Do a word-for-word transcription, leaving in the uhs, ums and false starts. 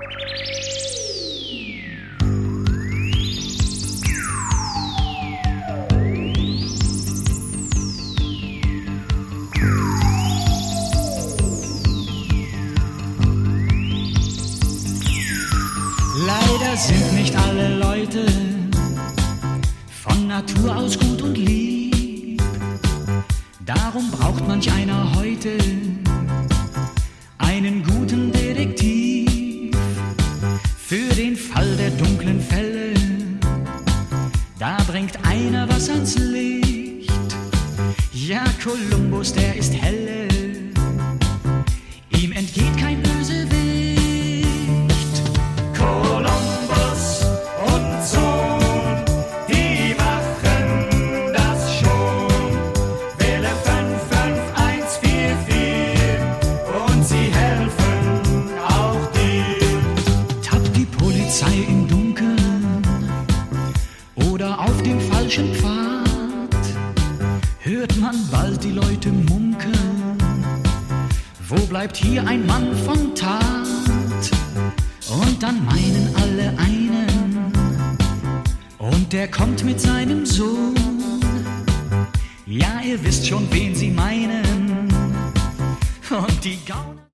Leider sind nicht alle Leute von Natur aus gut und lieb. Darum braucht manch einer heute einen guten Detektiv. Für den Fall der dunklen Fälle, da bringt einer was ans Licht. Ja, Kolumbus, der ist helle, ihm entgeht kein Bösewicht. Kolumbus und Sohn, die machen das schon. Wähle fünf fünf eins vier vier und sie helfen auch dir. Tappt die Polizei im Dunkeln oder auf dem falschen Pfad, hört man bald die Leute munkeln. Wo bleibt hier ein Mann von Tat? Und dann meinen alle einen, und der kommt mit seinem Sohn. Ja, ihr wisst schon, wen sie meinen. Und die Gauner